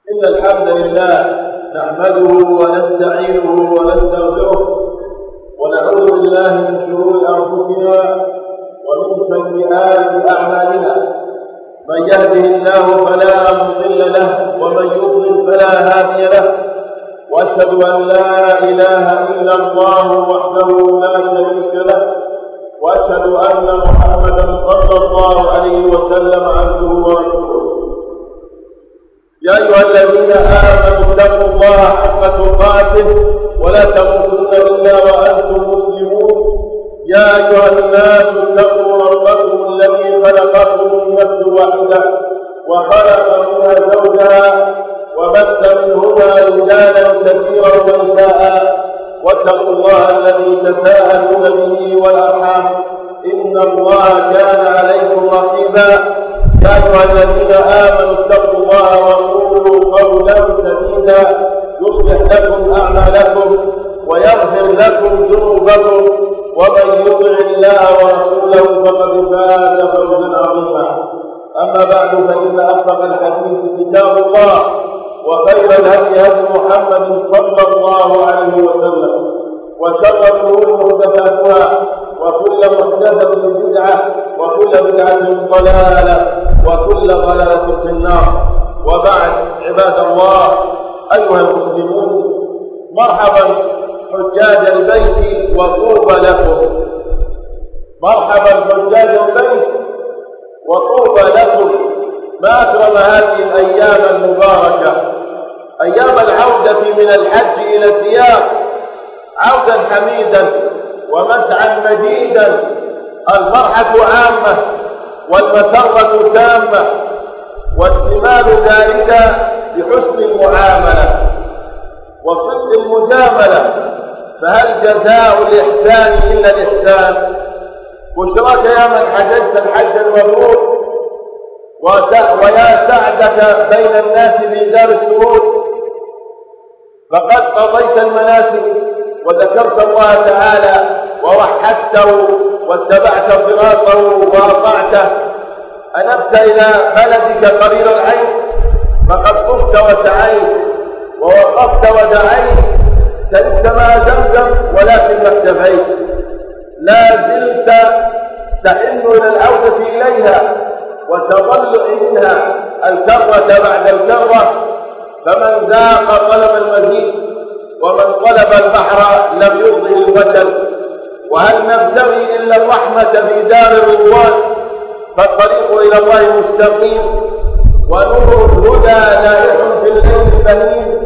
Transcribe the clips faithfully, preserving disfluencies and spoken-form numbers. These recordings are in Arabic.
إن الحمد لله نحمده ونستعينه ونستغفره ونعوذ بالله من شرور أنفسنا ومن سيئات أعمالنا. من يهده الله فلا مضل له ومن يضلل فلا هادي له، وأشهد أن لا إله إلا الله وحده لا شريك له، وأشهد أن محمدا صلى الله عليه وسلم عبده ورسوله. يا أيها الذين آمنوا اتقوا الله حق تقاته ولا تموتن إلا وأنتم مسلمون. يا أيها الناس اتقوا ربكم الذي خلقكم من نفس واحدة وخلق منها زوجها وبث منهما رجالا كثيرا ونساء، واتقوا الله الذي تساءلون به والأرحام إن الله كان عليكم رقيبا. يا أيها الذين آمنوا اتقوا الله وقولوا قولا سديدا يصلح لكم أعمالكم ويغفر لكم ذنوبكم، ومن يطع الله ورسوله فقد فاز فوزا عظيما. أما بعد، فإن أصدق الحديث كتاب الله، وخير الهدي هدي محمد صلى الله عليه وسلم، وشر الأمور محدثاتها، وكل محدثة بدعة، وكل بدعة ضلالة، وكل ضلالة في النار. وبعد، عباد الله أيها المسلمون، مرحبا حجاج البيت وطوبى لكم. مرحبا حجاج البيت وطوبى لكم. ما أكرم هذه الأيام المباركة، أيام العودة من الحج إلى الديار، عودا حميدا ومسعا مجيدا. الفرحة عامة والمسرة تامة، واكتمال ذلك بحسن المعاملة وصدق المجاملة. فهل جزاء الإحسان إلا الإحسان؟ بشراك يا من حججت الحج المبرور، ويا سعدك بين الناس في دار السرور، فقد قضيت المناسك وذكرت الله تعالى ووحدته واتبعت صراطه وأطعته. أنبت إلى بلدك قرير العين، فقد طفت وسعيت ووقفت ودعيت، شربت ماء زمزم ولكن ما اكتفيت، لا زلت تحن إلى العودة إليها وتظل منها الكرة بعد الكرة. فمن ذاق طلب المزيد، ومن طلب البحر لم يرضه الوجل. وهل نبتغي إلا الرحمة في دار الرضوان؟ فالطريق إلى الله مستقيم، ونور الهدى لائح في الليل البهيم.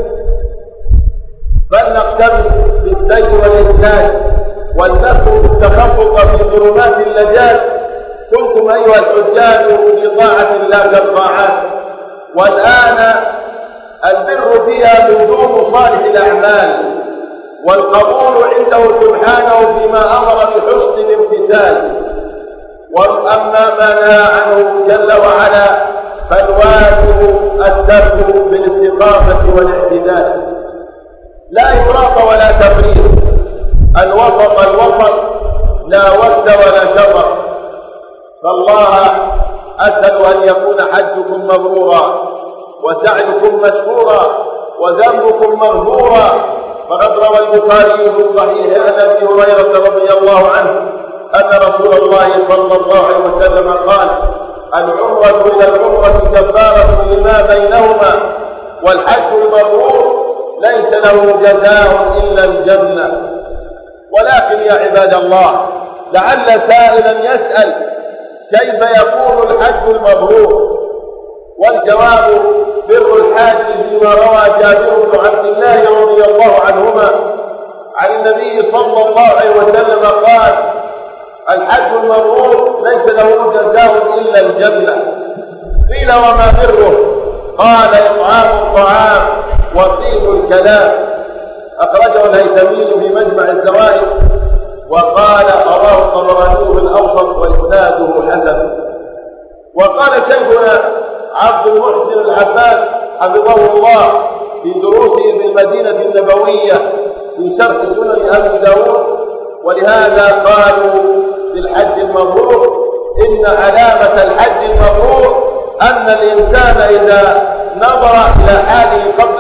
فلنقتبس بالسير والإنتاج، ولنخرج التخبط في ظلمات اللجاج. كنتم أيها الحجاج في طاعة الله كالطاعات، والآن البر فيها لزوم صالح الأعمال، والقبول عنده سبحانه فيما أمر بحسن الامتثال. وأما ما نهى عنه جل وعلا فالواجب الترك بالاستقامة والاعتدال، لا إفراط ولا تفريط، الوسط الوسط، لا ود ولا شر. فالله أسأل أن يكون حجكم مبرورا وسعيكم مشكورا وذنبكم مغفورا. فقد روى البخاري في الصحيح عن ابي هريره رضي الله عنه ان رسول الله صلى الله عليه وسلم قال: العمره الى العمره كفاره لما بينهما، والحج المبرور ليس له جزاء الا الجنه. ولكن يا عباد الله، لعل سائلا يسأل: كيف يكون الحج المبرور؟ والجواب: بر الحاج فيما روى جابر بن عبد الله رضي الله عنهما عن النبي صلى الله عليه وسلم قال: الحج المبرور ليس له جزاء إلا الجنة. قيل: وما بره؟ قال: إطعام الطعام وطيب الكلام. أخرجه الهيثمي في مجمع الزوائد، وقال: رواه الطبراني في الأوسط وإسناده حسن. وقال شيخنا عبد المحسن العباد حفظه الله في دروسه بالمدينة النبوية في شرح سنن أبي داود: ولهذا قالوا للحج المبرور إن علامة الحج المبرور أن الإنسان إذا نظر إلى حال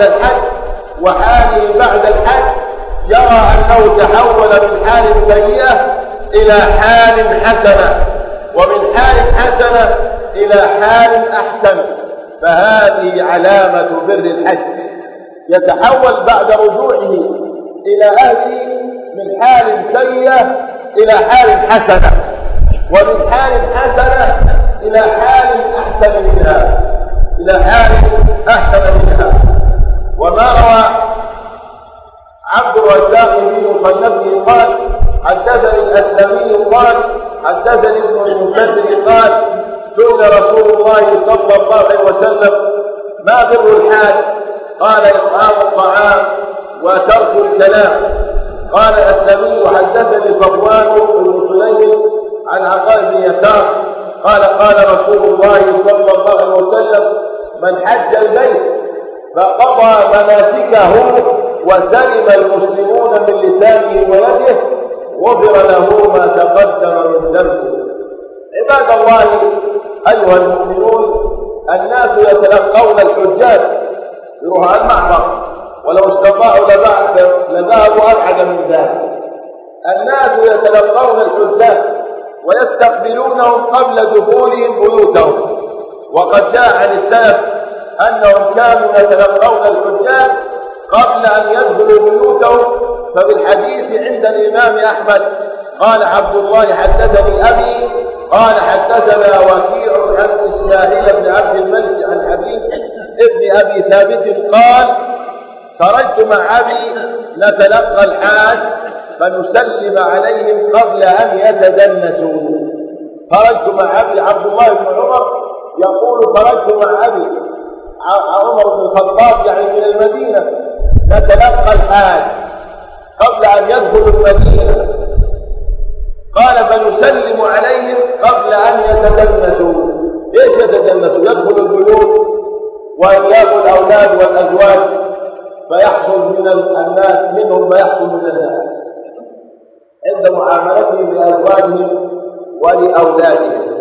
قبل الحج وحاله بعد الحج يرى أنه تحول من حال سيئة إلى حال حسنة، ومن حال حسنة إلى حال أحسن، فهذه علامة بر الحج. يتحول بعد رجوعه إلى أهله من حال سيئة إلى حال حسنة، ومن حال حسنة إلى حال أحسن منها إلى حال أحسن منها. وما روى عبد الرزاق في مصنفه قال حدثني الأسلمي قال حدثني ابن المنكدر قال سئل رسول الله صلى الله عليه وسلم ما بر الحاج؟ قال إطعام الطعام وترك الكلام. قال الأسلمي وحدثني صفوان بن سليم عن عطاء بن يسار قال قال رسول الله صلى الله عليه وسلم من حج البيت فقضى مناسكه وسلم المسلمون من لسانه ويده غفر له ما تقدم من ذنبه. عباد الله أيها المؤمنون، الناس يتلقون الحجاج يروح على المعبر، ولو استطاعوا لذهبوا أبعد من ذلك. الناس يتلقون الحجاج ويستقبلونهم قبل دخولهم بيوتهم، وقد جاء عن السلف أنهم كانوا يتلقون الحجاج قبل أن يدخلوا بيوتهم. فبالحديث عند الإمام أحمد قال عبد الله حدثني أبي قال حدثنا وكيع عن إسماعيل بن عبد الملك عن حبيب ابن أبي ثابت قال خرجت مع أبي نتلقى الحاج فنسلم عليهم قبل أن يتدنسوا. خرجت مع أبي عبد الله بن عمر يقول خرجت مع أبي عمر بن الخطاب يعني من المدينة نتلقى الحاج قبل أن يدخلوا المدينة، قال فنسلم عليهم قبل أن يتدنسوا. ايش يتدنسوا؟ يدخل البيوت ويلاقوا الأولاد والأزواج فيحصل من الناس منهم ما يحصل من الناس عند معاملتهم لأزواجهم ولأولادهم.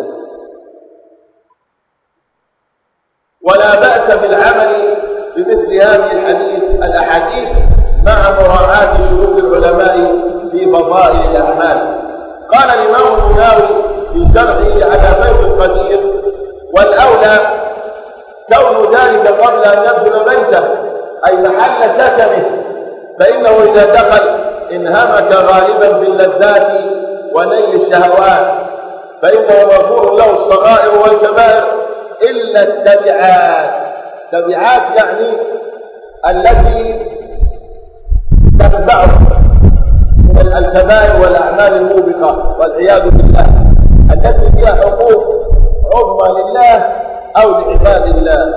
ولا بأس بالعمل بمثل هذه الحديث الأحاديث مع مراعاة شروط العلماء في فضائل الأعمال. قال الإمام النووي في شرحه على فيض القدير والأولى كون ذلك قبل أن يدخل بيته أي محل سكنه، فإنه إذا دخل انهمك غالبا باللذات ونيل الشهوات، فإنه مغفور له الصغائر والكبائر إلا التبعات. تبعات يعني التي تتبعه من الكبائر والأعمال الموبقة والعياذ بالله، التي فيها حقوق عظمى لله أو لعباد الله.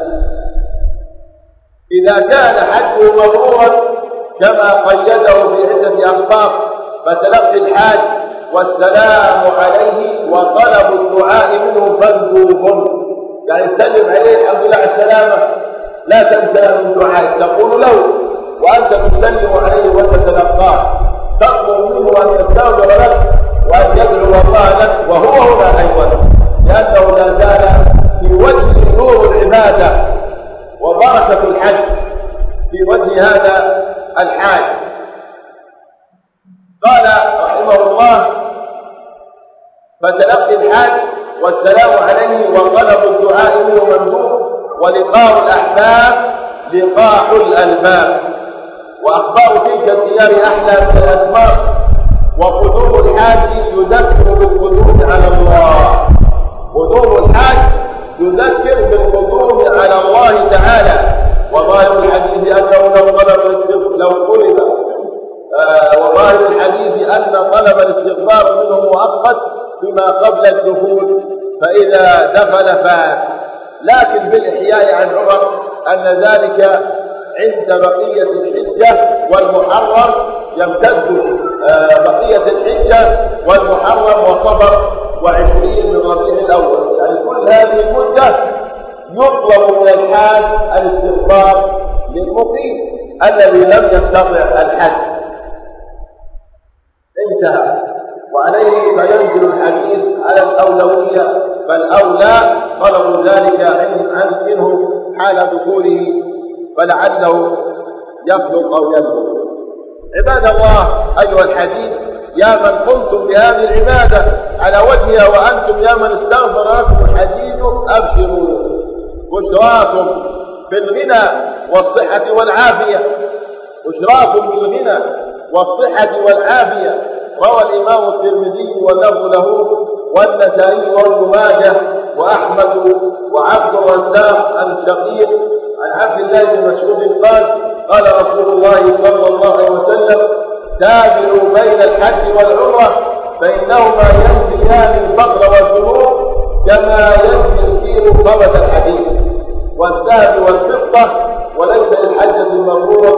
إذا كان حجه مبرورا كما قيده في عدة أسباب فتلقي الحاج والسلام عليه وطلب الدعاء منه مندوب، يعني سلم عليه الحمد لله على السلامة، لا تنسى من دعائك تقول له وأنت تسلم عليه وتتلقاه، تطلب منه أن يستغفر لك وأن يدعو الله لك وهو هنا أيضا، لأنه لا زال في وجه نور العبادة وبركة الحج في وجه هذا الحاج. قال رحمه الله فتلقي الحاج والسلام عليه وطلب الدعاء منه مندوب، ولقاء الأحباب لقاح الألباب، وأخبار تلك الديار أحلى من الأسماء، وقدوم الحاج يذكر بالقدوم على الله. قدوم الحاج يذكر بالقدوم على الله تعالى. وظاهر الحديث أنه لو طلب لو طلب آه وظاهر الحديث أن طلب الاستغفار منه مؤقت فيما قبل الدخول، فإذا دخل فات. لكن بالإحياء عن عمر أن ذلك عند بقية الحجة والمحرم يمتد آه بقية الحجة والمحرم وصفر وعشرين من ربيع الأول، يعني كل هذه المدة يطلب من الحاج الاستغفار للمقيم الذي لم يستطع الحج. انتهى. وعليه فينزل الحديث على الأولوية، فالأولى طلب ذلك عن منه حال دخوله فلعله يخلق أو يلبث. عباد الله أيها الحديث، يا من قمتم بهذه العبادة على وجهها وأنتم يا من استغفر لكم الحديث أبشروا، بشراكم بالغنى والصحة والعافية، بشراكم بالغنى والصحة والعافية. روى الإمام الترمذي واللفظ له والنسائي وابن ماجه وأحمد وعبد الرزاق عن شقيق عن عبد الله بن مسعود قال قال رسول الله صلى الله عليه وسلم: تابعوا بين الحج والعمرة فإنهما ينفيان الفقر والذنوب كما ينفي الكيل خبث الحديد والذهب والفضة، وليس للحجة المبرورة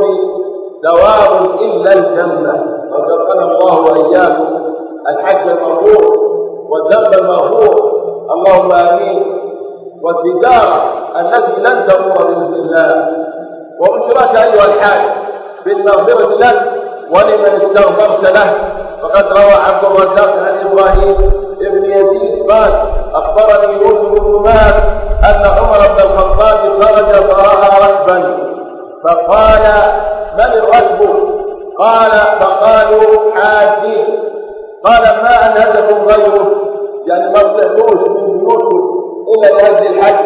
ثواب إلا الجنة. رزقنا الله وإياكم الحج المبرور والذنب المغفور، اللهم آمين. والتجارة التي لن تمر بإذن الله. وأشرك أيها الحاج بالمغفرة لك ولمن استغفرت له. فقد روى عبد الرزاق عن إبراهيم ابن يزيد قال: أخبرني يوسف بن مات أن عمر بن الخطاب خرج فرأى ركبا فقال: من الركب؟ قال: فقالوا حاجين. قال: ما أنهزكم غيره؟ يعني ما طلعتوش من بيوتكم إلا لأجل الحج؟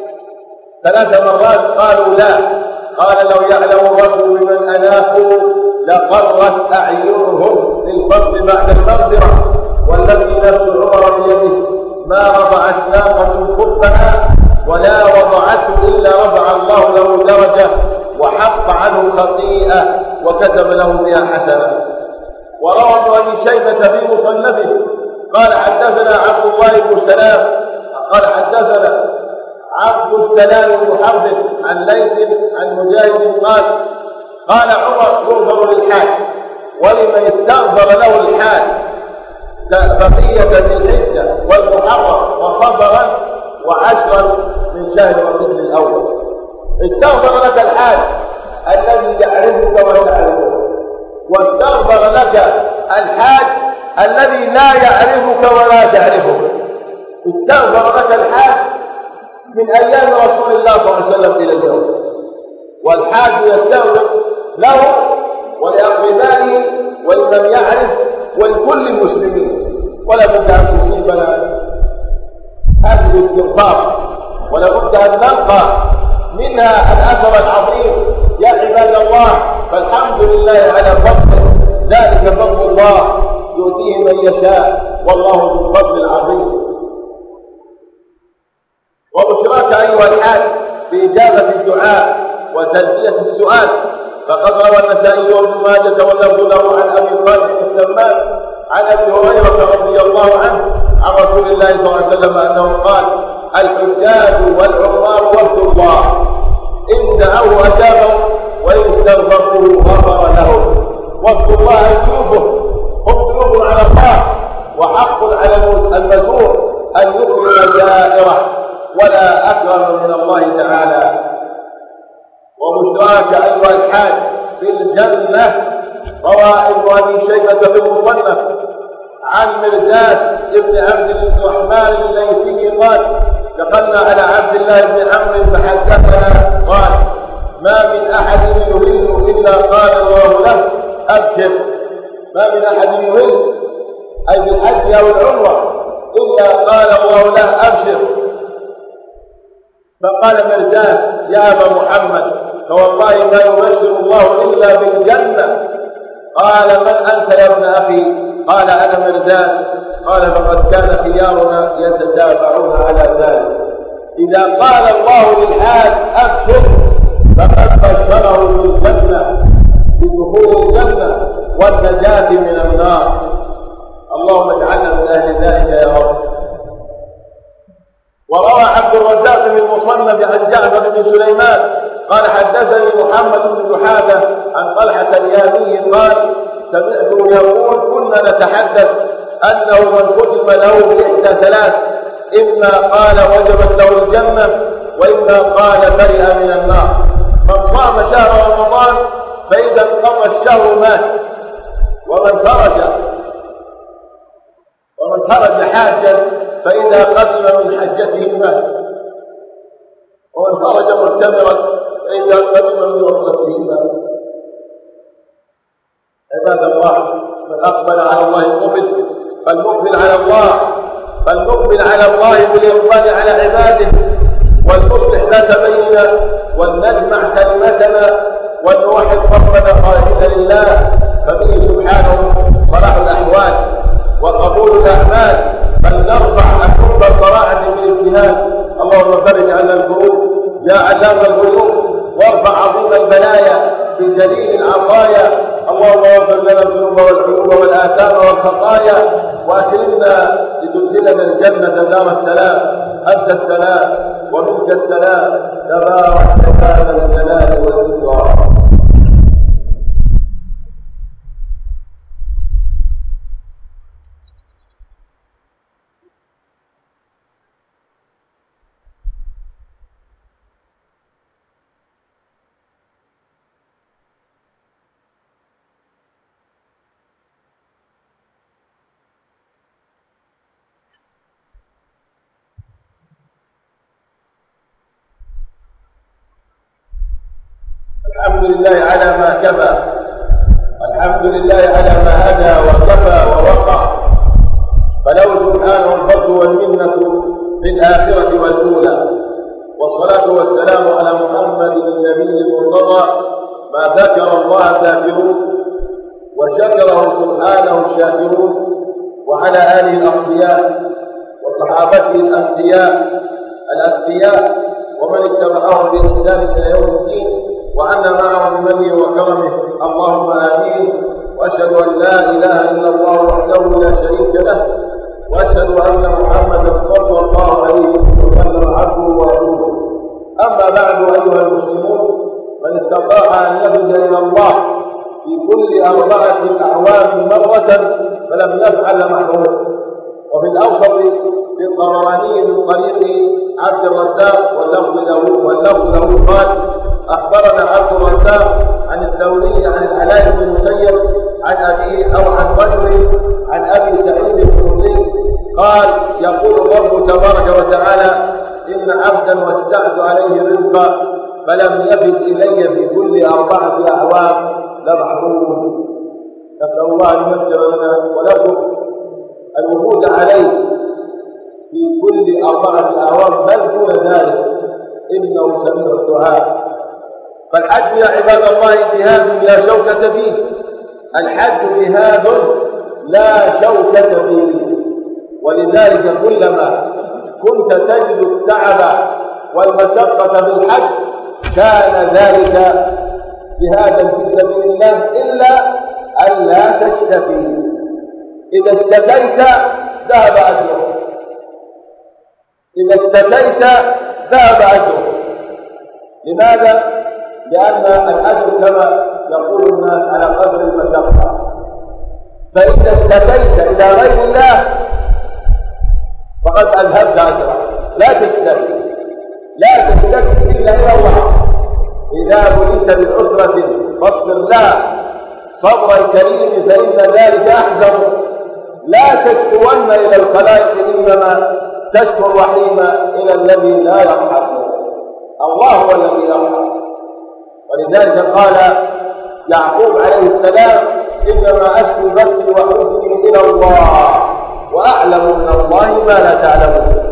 ثلاث مرات قالوا لا. قال: لو يعلم الرجل بمن أناقوا لقرت أعينهم للفضل بعد المغفرة، والذي نفس عمر بيده ما رفعت ناقة خفها ولا وضعته إلا رفع الله له درجة وحق عنه خطيئة وكتب له بها حسنة. وروى ابن أبي شيبة في مصنفه قال: حدثنا عبد الله بن سلام قال حدثنا عبد السلام بن حرب عن ليث عن مجاهد قال: قال عمر: يغفر للحاج ولمن استغفر له الحاج بقية الحجة والمحرم وصبرا وعشرا من شهر ربيع الأول. استغفر لك الحاج الذي يعرفك وتعرفه، واستغفر لك الحاج الذي لا يعرفك ولا تعرفه. استغفر لك الحاج من أيام رسول الله صلى الله عليه وسلم إلى اليوم، والحاج يستغفر له ولأقربائه ولمن يعرف ولكل المسلمين. ولا بد أن تصيبنا هذه الاستغفار، ولا بد أن نلقى منها الأثر العظيم. يا عباد الله، فالحمد لله على فضله، ذلك فضل الله يؤتيه من يشاء، والله ذو الفضل العظيم. وبشراك أيها الحاج بإجابة الدعاء وتلبية السؤال. فقد روى النسائي وابن ماجه واللفظ له عن أبي صالح السمان عن أبي هريرة رضي الله عنه عن رسول الله صلى الله عليه وسلم أنه قال: الحجاج والعمار وفد الله، إن دعوه أجابه وإن استغفروه غفر له. وفد الله ضيوفه، هم ضيوف على الله، وحق على المزور أن يكرم زائره، ولا أكرم من الله تعالى. وبشراك أيها الحاج بالجنة. روى ابن أبي شيبة في المصنف عن مرداس ابن عبد الرحمن الليثي قال: دخلنا على عبد الله بن عمرو فحدثنا قال: ما من أحد يهل إلا قال الله له أبشر. ما من أحد يهل أي بالحج أو العمرة إلا قال الله له أبشر. فقال مرداس: يا أبا محمد، فوالله ما يبشر الله إلا بالجنة. قال: من أنت يا ابن أخي؟ قال: أنا مرداس. قال: فقد كان خيارنا يتتابعون على ذلك. إذا قال الله للحاج أبشر فقد بشره بالجنة، بدخول الجنة والنجاة من النار. اللهم اجعلنا من أهل ذلك يا رب. وروى عبد الرزاق في المصنف عن جعفر بن سليمان قال: حدثني محمد بن جحادة عن طلحة اليامي قال: سمعته يقول: كنا نتحدث أنه من كتب له بإحدى ثلاث: إما قال وجبت له الجنة، وإما قال برئ من النار. من صام شهر رمضان فإذا انقضى الشهر مات، ومن خرج ومن خرج حاجا فإذا قدم من حجته مات، ومن خرج معتمرا فإذا قدم من عقبتهما. عباد الله، من أقبل على الله قبل، فالمقبل على الله فالمقبل على الله بالإقبال على عباده، ولنصلح ذات بيننا، ولنجمع كلمتنا، ونوحد ربنا خالصا لله، فبه سبحانه صلاح الأحوال وقبول الأعمال، فلنرفع أكف الصراحة بالاجتهاد. اللهم فرج عنا الكروب يا علام الغيوب، وارفع عظيم البلايا بجليل العطايا. اللهم اغفر لنا الذنوب والعيوب والآثام والخطايا، وأكرمنا لتدخلنا الجنة دار السلام. أنت السلام ومنك السلام، تبارك يا ذا الجلال والإكرام. الحمد لله على ما كفى، الحمد لله على ما هدى وكفى ووقع، فله سبحانه الفضل والمنة في الآخرة والأولى، والصلاة والسلام على محمد النبي المرتضى. ما ذكر الله ذاكرون، وشكره سبحانه الشاكرون، وعلى آله الأصفياء وصحابته الأنبياء الأتقياء، ومن اتبعهم بإحسان إلى يوم الدين، وعنا معهم بمنه وكرمه. اللهم آمين. وأشهد أن لا إله إلا الله وحده لا شريك له، وأشهد أن محمدا صلى الله عليه وسلم عبده ورسوله. أما بعد، أيها المسلمون، من استطاع أن يهدى إلى الله في كل أربعة أعوام مرة فلم يفعل محروم. وفي الأوسط في الطبراني من طريق عبد الرزاق واللفظ له واللفظ له قال: أخبرنا عبد الرزاق عن الثوري عن العلاء بن المسيب عن أبيه أو عن رجل عن أبي سعيد الخدري قال: يقول الرب تبارك وتعالى: إن عبدا وسعت عليه رزقا فلم يفد إلي في كل أربعة أعوام لمحروم. نسأل الله أن ييسر لنا ولكم الوجود عليه في كل أربعة أعوام بل دون ذلك، إنه سميع الدعاء. فالحج يا عباد الله جهاد لا شوكة فيه، الحج جهاد لا شوكة فيه، ولذلك كلما كنت تجد التعب والمشقة في الحج كان ذلك جهادا في سبيل الله، إلا أن لا تشتكي. إذا اشتكيت ذهب أجرك، إذا اشتكيت ذهب أجرك. لماذا؟ لأن الأجر كما يقول الناس على قدر المشقة، فإذا اشتكيت إلى غير الله فقد أذهبت أجرك. لا تشتكي، لا تشتكي إلا إلى الله. إذا بليت بالأسرة فاصبر لها صبر الكريم فإن ذلك أحزن. لا تشكون إلى الخلائق، إنما تشكو الرحيم إلى الذي لا يرحم. الله هو الذي يرحم. ولذلك قال يعقوب عليه السلام: إنما أشكو بثي وحزني إلى الله وأعلم من الله ما لا تعلمون.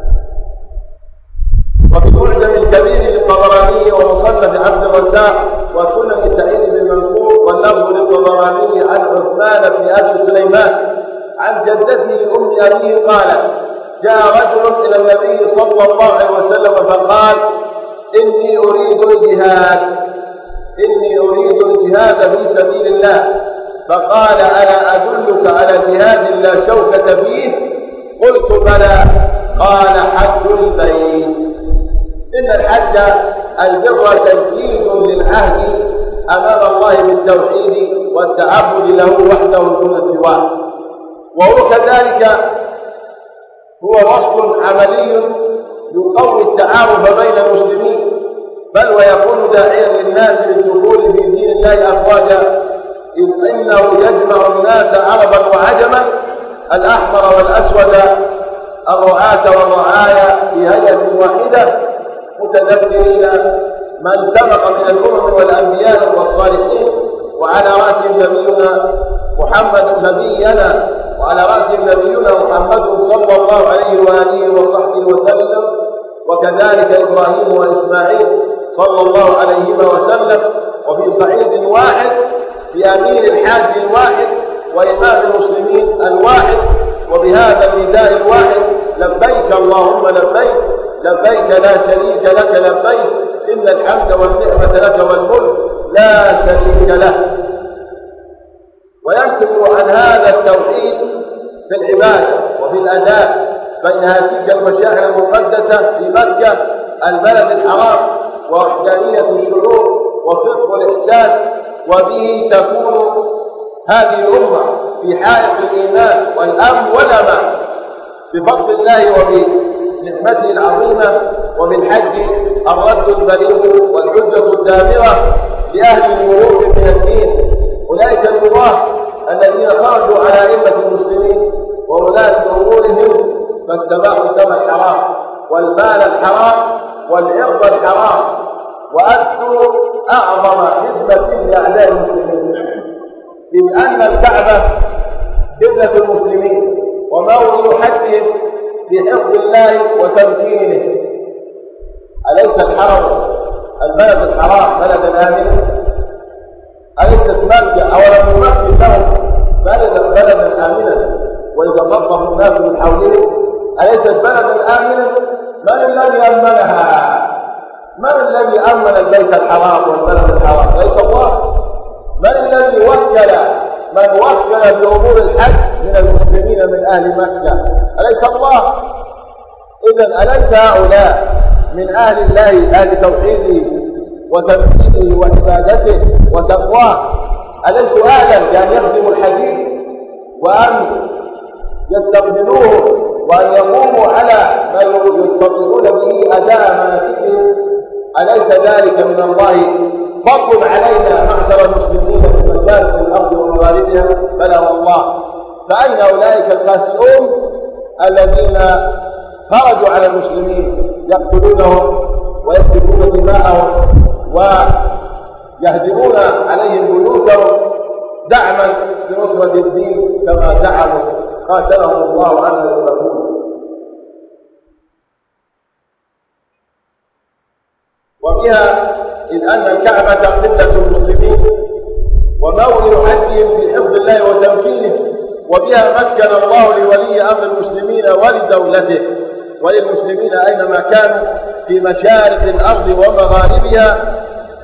وفي المعجم الكبير للطبراني ومصنف عبد الرزاق وسنن سعيد بن منصور واللفظ للطبراني عن عثمان بن أبي سليمان عن جدته أم أبيه قالت: جاء رجل إلى النبي صلى الله عليه وسلم فقال: إني أريد الجهاد إني أريد الجهاد في سبيل الله. فقال: ألا أدلك على جهاد لا شوكة فيه؟ قلت: بلى. قال: حج البيت. إن الحج البر تجديد للعهد أمام الله بالتوحيد والتعبد له وحده دون سواه، وهو كذلك هو وصف عملي يقوي التعارف بين المسلمين، بل ويكون داعيا للناس للدخول في دين الله أفواجا، إذ إنه يجمع الناس عربا وعجما، الأحمر والأسود، الرعاة والرعايا في هيئة واحدة، متذكرين من سبق من الأمم والأنبياء والصالحين، وعلى رأسهم نبينا محمد نبينا وعلى رأسهم نبينا محمد صلى الله عليه وآله وصحبه وسلم، وكذلك إبراهيم وإسماعيل صلى الله عليهما وسلم، وفي صعيد واحد في أمير الحاج الواحد وإمام المسلمين الواحد، وبهذا النداء الواحد: لبيك اللهم لبيك، لبيك لا شريك لك لبيك، إن الحمد والنعمة لك والملك لا شريك له. وينتج عن هذا التوحيد في العبادة وفي الأداء بين تلك المشاعر المقدسة في مكة البلد الحرام، ووحدانية الشعور وصدق الإحساس، وبه تكون هذه الأمة في حائط الإيمان والأمن والأمان بفضل الله وبنعمته العظيمة، وبالحج الرد البليغ والحجة الدامرة لأهل المروء من الدين، أولئك القضاة الذين خرجوا على أئمة المسلمين وولاة أمورهم فاستباحوا الدم الحرام والمال الحرام والعرض الحرام، وأدوا أعظم حزمة لأعداء المسلمين، إذ أن الكعبة قبلة المسلمين وموضع حجهم في حفظ الله وتمكينه. أليس الحرم البلد الحرام بلدا آمنا؟ أليست مكة أولا نمكن لهم بلدا بلدا آمنا ويتخطف الناس من حولهم؟ أليست بلدا آمنا؟ من الذي أمنها؟ من الذي أمن البيت الحرام والبلد الحرام؟ ليس الله. من الذي وكل من وكل بأمور الحج من المسلمين من أهل مكة؟ أليس الله؟ إذن أليس هؤلاء من أهل الله، أهل توحيده وتمثيله وعبادته وتقواه؟ أليسوا أهلا بأن يخدموا الحديث وأن يستقبلوه وأن يقوموا على ما يستطيعون به أداء مناسكهم؟ أليس ذلك من الله فضل علينا معشر المسلمين في مشارق الأرض ومغاربها؟ بلى والله. فأين أولئك الخاسئون الذين خرجوا على المسلمين يقتلونهم ويسفكون دماءهم ويهدمون عليهم بيوتهم زعما بنصرة الدين كما زعموا، قاتلهم الله عز وجل. وبها إذ أن الكعبة قبلة المسلمين وموضع حجهم في حفظ الله وتمكينه، وبها مكن الله لولي أمر المسلمين ولدولته وللمسلمين أينما كانوا في مشارق الأرض ومغاربها،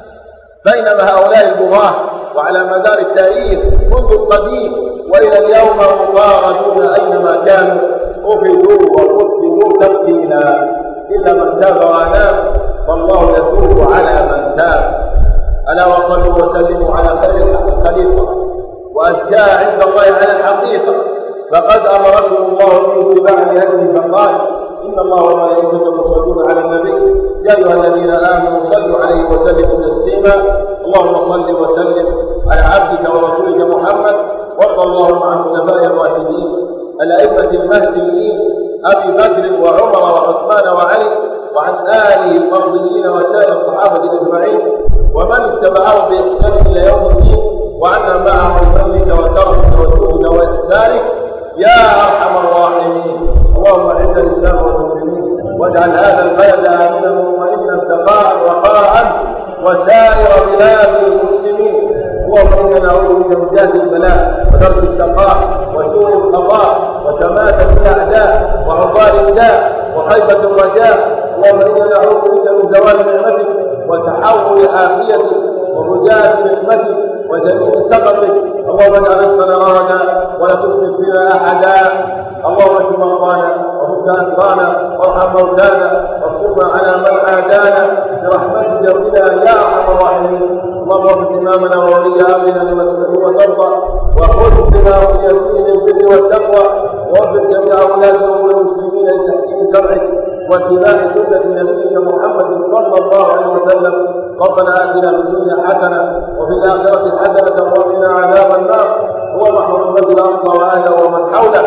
بينما هؤلاء البغاة وعلى مدار التاريخ منذ القديم وإلى اليوم مطاردون أينما كانوا، أخذوا وقتلوا تقتيلا، إلا من تاب وأناب فالله يتوب على من تاب. ألا وصلوا وسلموا على خير الخليقة وأزكى عند الله على الحقيقة، فقد أمركم الله باتباع هديه فقال: إن الله وملائكته يصلون على النبي يا أيها الذين آمنوا صلوا عليه وسلموا تسليما. اللهم صل وسلم على عبدك ورسولك محمد، وارض اللهم عن خلفائه الراشدين الأئمة المهديين أبي بكر وعمر وعثمان وعلي، وعن آله المرضيين وسائر الصحابة أجمعين، ومن اتبعهم بإحسان إلى يوم الدين، وعنا معهم بفضلك وكرمك وجودك وإحسانك يا أرحم الراحمين. اللهم أعز الإسلام والمسلمين، واجعل هذا البلد آمنا مطمئنا سخاء رخاء وسائر بلاد المسلمين. اللهم إنا نعوذ بك من جهل البلاء ودرك الشقاء وسوء القضاء وشماتة الأعداء وعضال الداء وخيبة الرجاء. اللهم إنا نعوذ بك من زوال نعمتك وتحول عافيتك وفجاءة نعمتك وجميع سخطك. اللهم اجعل رزقنا رغدا ولا تشرك بنا أحدا. اللهم اشف مرضانا وفك أسرانا وارحم موتانا وانصرنا على من عادانا برحمتك بنا يا أرحم الراحمين. اللهم وفق إمامنا وولي أمرنا لما تحب وترضى، وخذ بناصيته للبر والتقوى، ووفق جميع أولادنا والمسلمين لتحكيم شرعك واتباع سنة نبيك محمد صلى الله عليه وسلم. ربنا آتنا في الدنيا حسنة وفي الآخرة حسنة وقنا عذاب النار. هو محمد الأرض وأهله ومن حوله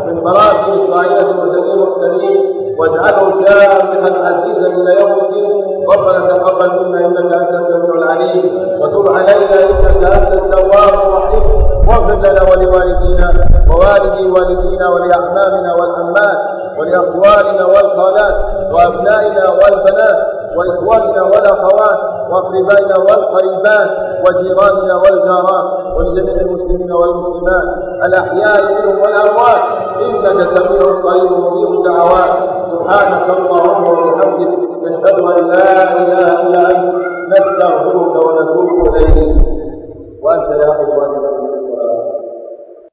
من براءة إسرائيل المرسلين المرسلين واجعله جامعا عزيزا إلى يوم الدين. ربنا تقبل منا إنك أنت السميع العليم وتب علينا إنك أنت التواب الرحيم واغفر لنا ولوالدينا ووالدي والدينا ولأعمامنا والأمات ولأخواننا والخالات وأبنائنا والبنات وإخواننا والأخوات وأقربائنا والقريبات وجيراننا والجارات ولجميع المسلمين والمسلمات الأحياء منهم والأموات إنك سميع قريب مجيب الدعوات. سبحانك اللهم وبحمدك نشهد أن لا إله إلا أنت نستغفرك ونتوب إليك وأنت يا أخواننا في الصلاة.